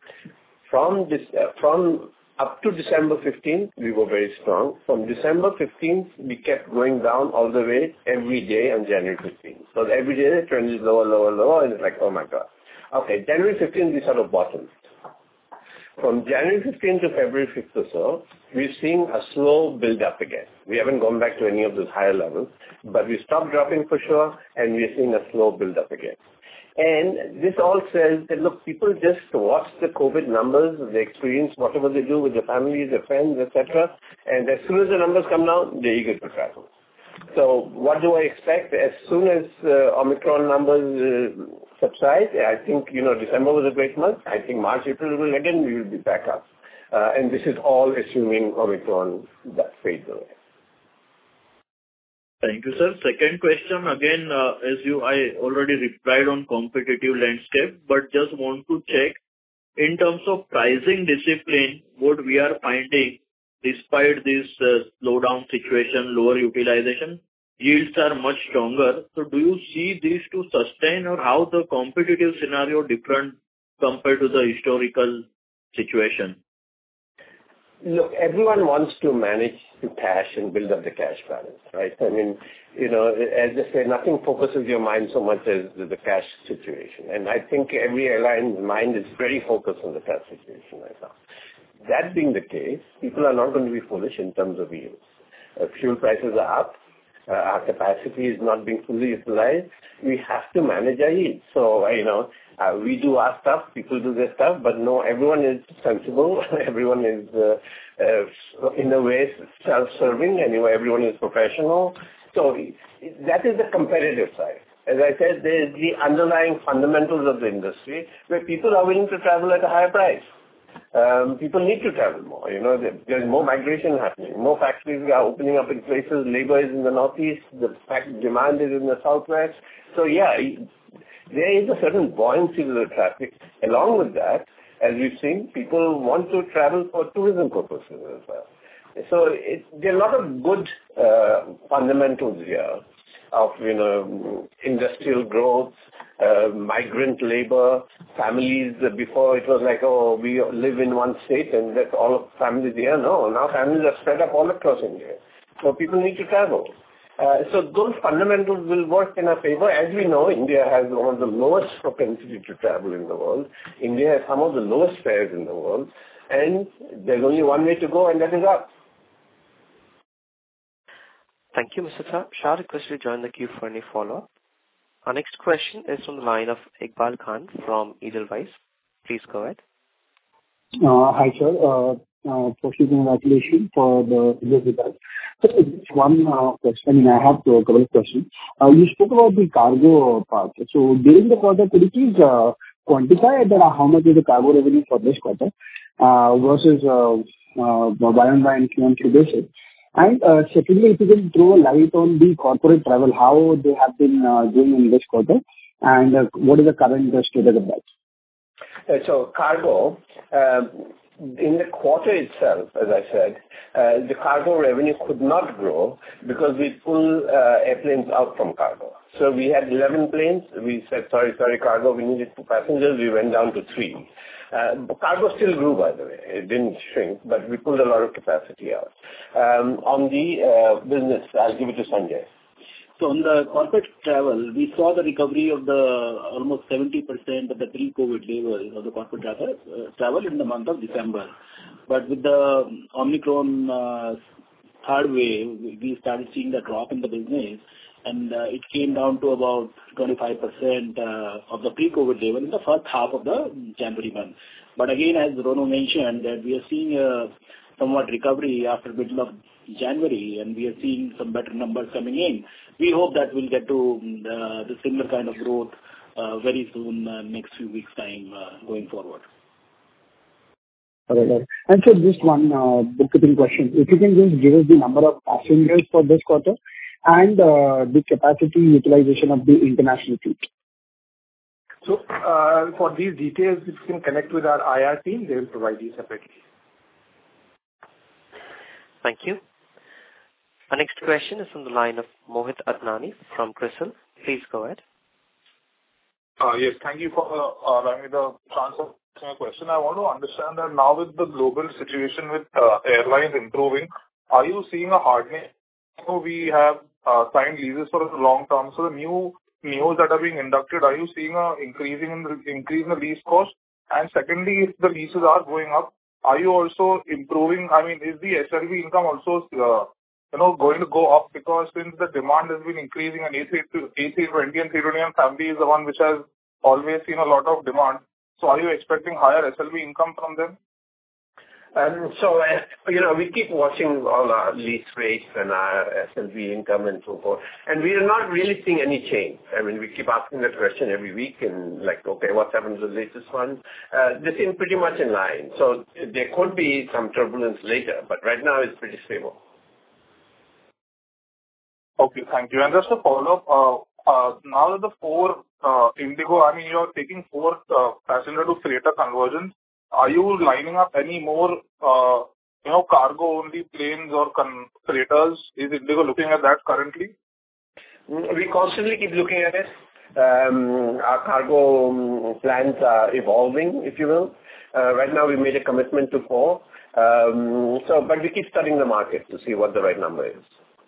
From up to December 15th, we were very strong. From December 15th, we kept going down all the way every day on January 15th. So every day the trend is lower, and it's like, oh my God. Okay, January 15th, we sort of bottomed. From January 15th to February 5th or so, we're seeing a slow build-up again. We haven't gone back to any of those higher levels, but we stopped dropping for sure, and we're seeing a slow build-up again. And this all says that, look, people just watch the COVID numbers, they experience whatever they do with their families, their friends, etc. And as soon as the numbers come down, they're eager to travel. So what do I expect? As soon as Omicron numbers subside, I think, December was a great month. I think March, April will again, we will be back up. And this is all assuming Omicron that fades away. Thank you, sir. Second question, again, I already replied on competitive landscape, but just want to check in terms of pricing discipline, what we are finding despite this slowdown situation, lower utilization, yields are much stronger. So do you see these to sustain, or how the competitive scenario different compared to the historical situation? Look, everyone wants to manage the cash and build up the cash balance, right? I mean, as they say, nothing focuses your mind so much as the cash situation. And I think every airline's mind is very focused on the cash situation right now. That being the case, people are not going to be foolish in terms of yields. Fuel prices are up. Our capacity is not being fully utilized. We have to manage our yields. So, we do our stuff, people do their stuff, but no, everyone is sensible. Everyone is, in a way, self-serving. Everyone is professional. So that is the competitive side. As I said, there is the underlying fundamentals of the industry where people are willing to travel at a higher price. People need to travel more. There's more migration happening. More factories are opening up in places. Labor is in the northeast. The demand is in the southwest. So yeah, there is a certain buoyancy to the traffic. Along with that, as we've seen, people want to travel for tourism purposes as well. So there are a lot of good fundamentals here of industrial growth, migrant labor, families. Before it was like, oh, we live in one state and that's all of families here. No, now families are spread up all across India. So people need to travel. So those fundamentals will work in our favor. As we know, India has one of the lowest propensity to travel in the world. India has some of the lowest fares in the world. And there's only one way to go, and that is up. Thank you, Mr. Shah. Request to join the queue for any follow-up. Our next question is from the line of Iqbal Khan from Edelweiss. Please go ahead. Hi, sir. Firstly, congratulations for the results. So just one question. I have a couple of questions. You spoke about the cargo part. So during the quarter, could you please quantify that how much is the cargo revenue for this quarter versus Y-on-Y and Q-on-Q basis? And secondly, if you can throw a light on the corporate travel, how they have been doing in this quarter, and what is the current status of that? So cargo, in the quarter itself, as I said, the cargo revenue could not grow because we pulled airplanes out from cargo. So we had 11 planes. We said, sorry, cargo, we needed 2 passengers. We went down to 3. Cargo still grew, by the way. It didn't shrink, but we pulled a lot of capacity out. On the business, I'll give it to Sanjay. So on the corporate travel, we saw the recovery of the almost 70% of the pre-COVID level of the corporate travel in the month of December. But with the Omicron third wave, we started seeing the drop in the business, and it came down to about 25% of the pre-COVID level in the first half of the January month. But again, as Rono mentioned, that we are seeing a somewhat recovery after middle of January, and we are seeing some better numbers coming in. We hope that we'll get to the similar kind of growth very soon, next few weeks' time going forward. All right. And so just one bookkeeping question. If you can just give us the number of passengers for this quarter and the capacity utilization of the international fleet. So for these details, if you can connect with our IR team, they will provide you separately. Thank you. Our next question is from the line of Mohit Adnani from CRISIL. Please go ahead. Yes, thank you for allowing me the chance of asking a question. I want to understand that now with the global situation with airlines improving, are you seeing a hardening? We have signed leases for a long term. So the new neos that are being inducted, are you seeing an increase in the lease cost? And secondly, if the leases are going up, are you also improving? I mean, is the SLV income also going to go up, because since the demand has been increasing and A320 and 321 family is the one which has always seen a lot of demand. So are you expecting higher SLV income from them? So, we keep watching all our lease rates and our SLV income and so forth, and we are not really seeing any change. I mean, we keep asking that question every week and okay, what's happened to the latest one? They seem pretty much in line. So there could be some turbulence later, but right now it's pretty stable. Okay, thank you. And just a follow-up, now that the 4 Indigo, I mean, you're taking 4 passenger to freighter conversions, are you lining up any more, cargo-only planes or freighters? Is Indigo looking at that currently? We constantly keep looking at it. Our cargo plans are evolving, if you will. Right now, we made a commitment to 4. But we keep studying the market to see what the right number is.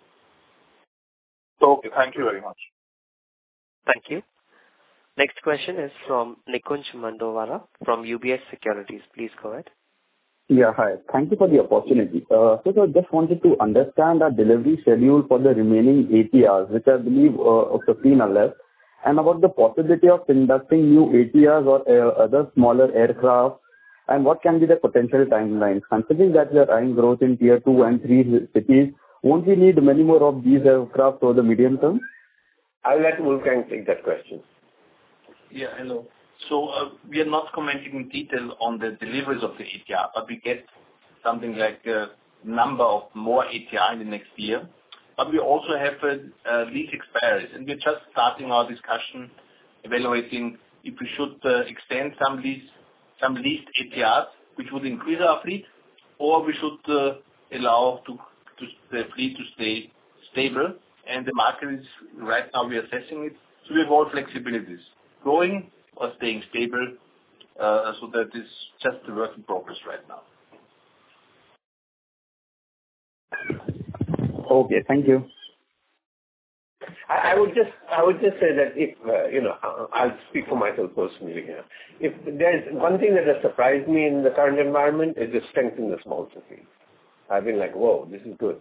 Okay, thank you very much. Thank you. Next question is from Nikunj Mandowara from UBS Securities. Please go ahead. Yeah, hi. Thank you for the opportunity. So I just wanted to understand our delivery schedule for the remaining ATRs, which I believe 15 are left, and about the possibility of inducting new ATRs or other smaller aircraft, and what can be the potential timelines. Considering that we are eyeing growth in tier 2 and 3 cities, won't we need many more of these aircraft over the medium term? I'll let Wolfgang take that question. Yeah, hello. So we are not commenting in detail on the deliveries of the ATR, but we get something like a number of more ATR in the next year. But we also have lease expiries, and we're just starting our discussion, evaluating if we should extend some leased ATRs, which would increase our fleet, or we should allow the fleet to stay stable. And the market is right now we're assessing it. So we have all flexibilities, growing or staying stable. So that is just a work in progress right now. Okay, thank you. I would just say that if I'll speak for myself personally here. If there's one thing that has surprised me in the current environment is the strength in the small cities. I've been like, whoa, this is good.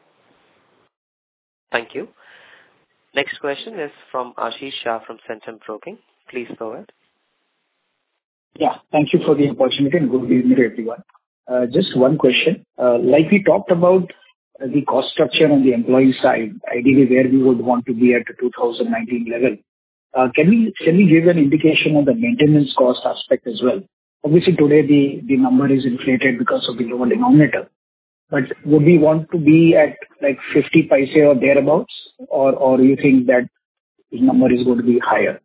Thank you. Next question is from Ashish Shah from Centrum Broking. Please go ahead. Yeah, thank you for the opportunity and good evening to everyone. Just one question. Like we talked about the cost structure on the employee side, ideally where we would want to be at the 2019 level. Can we give an indication on the maintenance cost aspect as well? Obviously today the number is inflated because of the lower denominator. But would we want to be at like 50 paise or thereabouts, or you think that the number is going to be higher?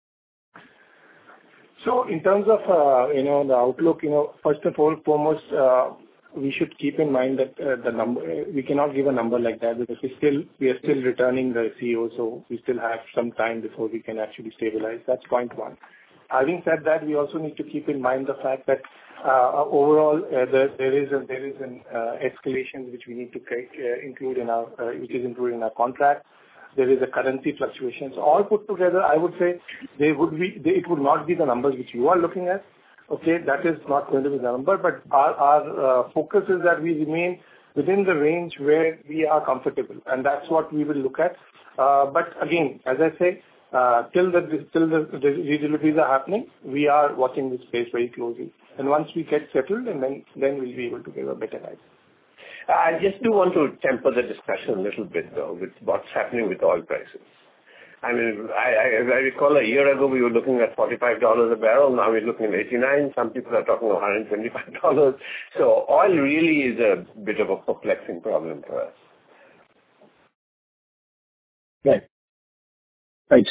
So in terms of the outlook, first of all, foremost, we should keep in mind that the number we cannot give a number like that because we are still returning the CEO, so we still have some time before we can actually stabilize. That's point one. Having said that, we also need to keep in mind the fact that overall there is an escalation which we need to include in our contract. There is a currency fluctuation. So all put together, I would say it would not be the numbers which you are looking at. Okay, that is not going to be the number, but our focus is that we remain within the range where we are comfortable, and that's what we will look at. But again, as I say, till the redeliveries are happening, we are watching this space very closely. And once we get settled, and then we'll be able to give a better idea. I just do want to temper the discussion a little bit, though, with what's happening with oil prices. I mean, I recall a year ago we were looking at $45 a barrel. Now we're looking at 89. Some people are talking about $125. So oil really is a bit of a perplexing problem for us. Right. Right.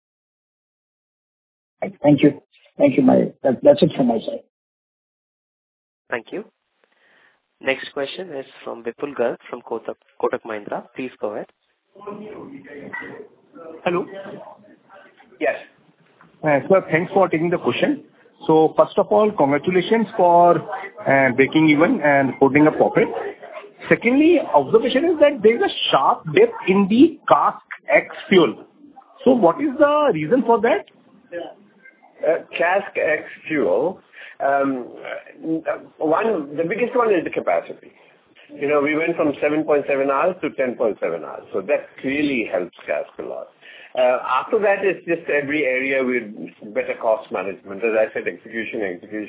Thank you. Thank you. That's it from my side. Thank you. Next question is from Vipul Garg from Kotak Mahindra. Please go ahead. Hello. Yes. Sir, thanks for taking the question. So first of all, congratulations for breaking even and reporting a profit. Secondly, observation is that there is a sharp dip in the CASK ex fuel. So what is the reason for that? CASK ex fuel. The biggest one is the capacity. We went from 7.7 hours to 10.7 hours. So that really helps CASK a lot. After that, it's just every area with better cost management. As I said, execution.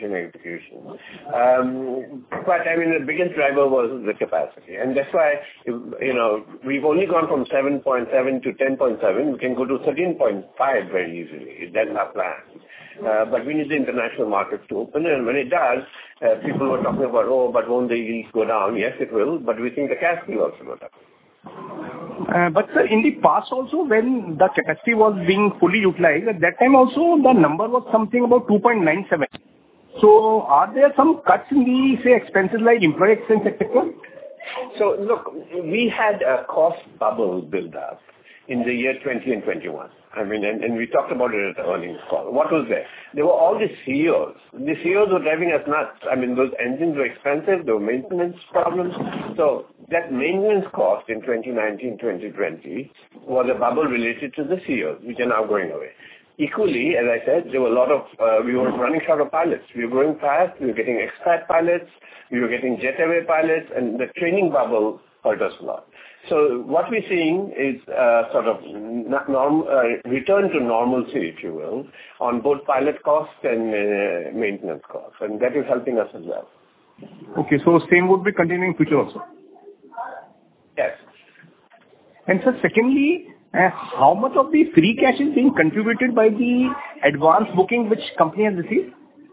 But I mean, the biggest driver was the capacity. And that's why, we've only gone from 7.7 to 10.7. We can go to 13.5 very easily. That's our plan. But we need the international markets to open. And when it does, people were talking about, but won't the yields go down? Yes, it will. But we think the CASK will also go down. But sir, in the past also, when the capacity was being fully utilized, at that time also the number was something about 2.97. So are there some cuts in the, say, expenses like employee expense, etc.? So look, we had a cost bubble build up. in the year 20 and 21. I mean, and we talked about it at the earnings call. What was there? There were all these CEOs. The CEOs were driving us nuts. I mean, those engines were expensive. There were maintenance problems. So that maintenance cost in 2019, 2020 was a bubble related to the CEOs, which are now going away. Equally, as I said, there were a lot of, we were running short of pilots. We were growing fast. We were getting expat pilots. We were getting jet away pilots, and the training bubble hurt us a lot. So what we're seeing is sort of return to normalcy, if you will, on both pilot costs and maintenance costs, and that is helping us as well. Okay, so same would be continuing future also? Yes. And sir, secondly, how much of the free cash is being contributed by the advance booking which company has received?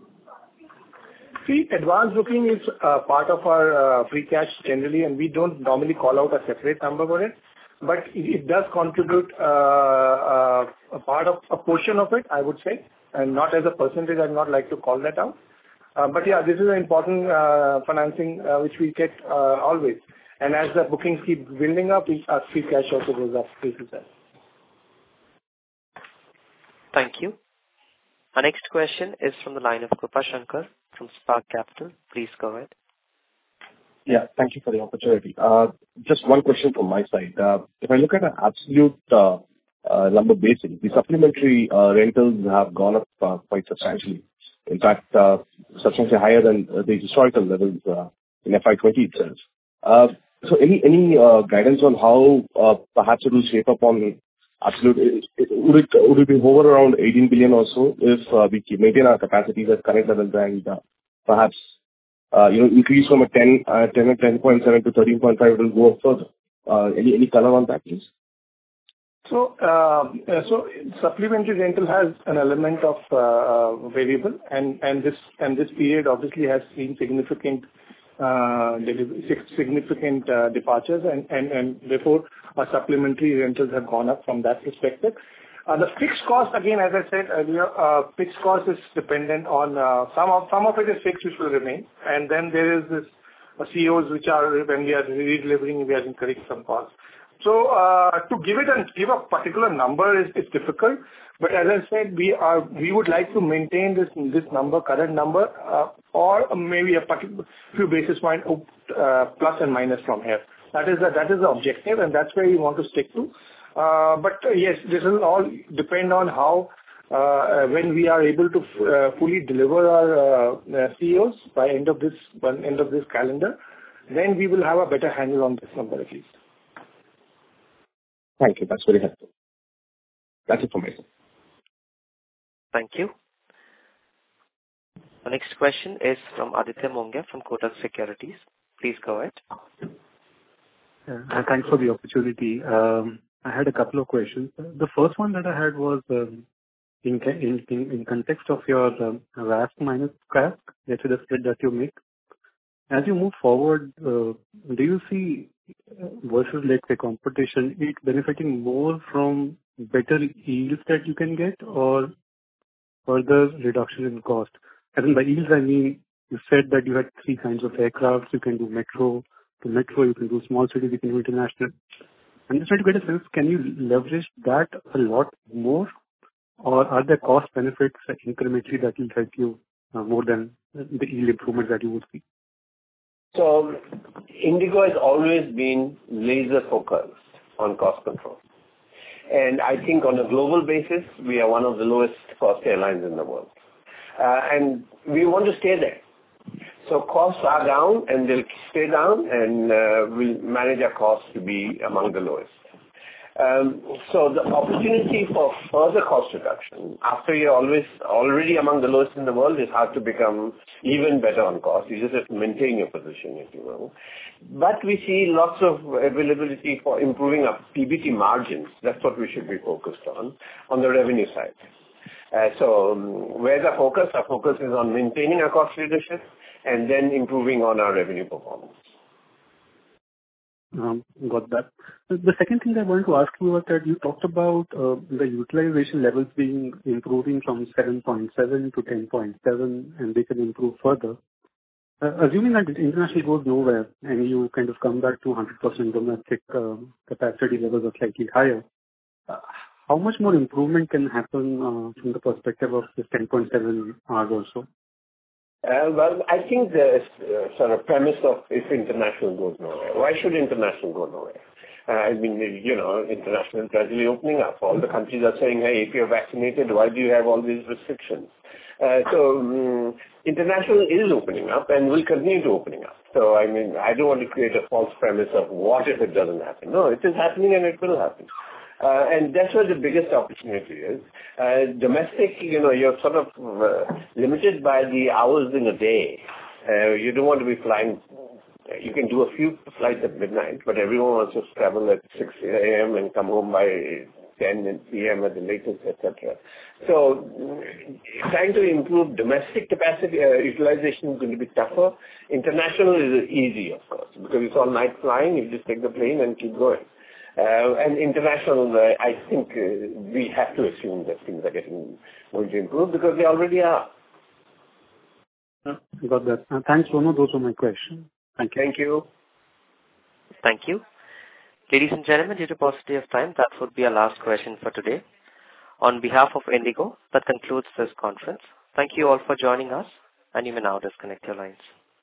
See, advance booking is part of our free cash generally, and we don't normally call out a separate number for it. But it does contribute a portion of it, I would say, and not as a percentage. I'd not like to call that out. But yeah, this is an important financing which we get always. And as the bookings keep building up, our free cash also goes up. Thank you. Our next question is from the line of Krupa Shankar from Spark Capital. Please go ahead. Yeah, thank you for the opportunity. Just one question from my side. If I look at an absolute number basis, the supplementary rentals have gone up quite substantially. In fact, substantially higher than the historical levels in FY20 itself. So any guidance on how perhaps it will shape up on absolute? Would it be over around 18 billion or so if we maintain our capacities at current levels and perhaps increase from a 10.7 to 13.5, it will go up further? Any color on that, please? So supplementary rental has an element of variable, and this period obviously has seen significant departures, and therefore our supplementary rentals have gone up from that perspective. The fixed cost, again, as I said earlier, fixed cost is dependent on some of it is fixed, which will remain, and then there is this COs which are, when we are redelivering, we are incurring some costs. So to give a particular number is difficult, but as I said, we would like to maintain this number, current number, or maybe a few basis point plus and minus from here. That is the objective, and that's where we want to stick to. But yes, this will all depend on how when we are able to fully deliver our COs by end of this calendar, then we will have a better handle on this number at least. Thank you. That's very helpful. That's it from my side. Thank you. The next question is from Aditya Mongia from Kotak Securities. Please go ahead. Thanks for the opportunity. I had a couple of questions. The first one that I had was in context of your RASK minus CASK, let's say the split that you make. As you move forward, do you see versus, let's say, competition, it benefiting more from better yields that you can get or further reduction in cost? As in by yields, I mean, you said that you had three kinds of aircraft. You can do metro to metro, you can do small cities, you can do international. I'm just trying to get a sense, can you leverage that a lot more, or are there cost benefits incrementally that will help you more than the yield improvements that you would see? So IndiGo has always been laser focused on cost control. And I think on a global basis, we are one of the lowest cost airlines in the world. And we want to stay there. So costs are down and they'll stay down, and we'll manage our costs to be among the lowest. So the opportunity for further cost reduction, after you're already among the lowest in the world, is hard to become even better on cost. You just have to maintain your position, if you will. But we see lots of availability for improving our PBT margins. That's what we should be focused on the revenue side. So where's our focus? Our focus is on maintaining our cost leadership and then improving on our revenue performance. Got that. The second thing I wanted to ask you was that you talked about the utilization levels improving from 7.7 to 10.7, and they can improve further. Assuming that international goes nowhere and you kind of come back to 100% domestic capacity levels are slightly higher, how much more improvement can happen from the perspective of this 10.7 hours also? Well, I think the sort of premise of if international goes nowhere, why should international go nowhere? I mean, international is gradually opening up. All the countries are saying, hey, if you're vaccinated, why do you have all these restrictions? International is opening up and will continue to opening up. So, I mean, I don't want to create a false premise of what if it doesn't happen. No, it is happening and it will happen. And that's where the biggest opportunity is. Domestic, you're sort of limited by the hours in a day. You don't want to be flying. You can do a few flights at midnight, but everyone wants to travel at 6 a.m. and come home by 10 p.m. at the latest, etc. So trying to improve domestic capacity utilization is going to be tougher. International is easy, of course, because it's all night flying. You just take the plane and keep going. And international, I think we have to assume that things are going to improve because they already are. Got that. Thanks, Rono. Those are my questions. Thank you. Thank you. Thank you. Ladies and gentlemen, due to paucity of time, that would be our last question for today. On behalf of Indigo, that concludes this conference. Thank you all for joining us, and you may now disconnect your lines.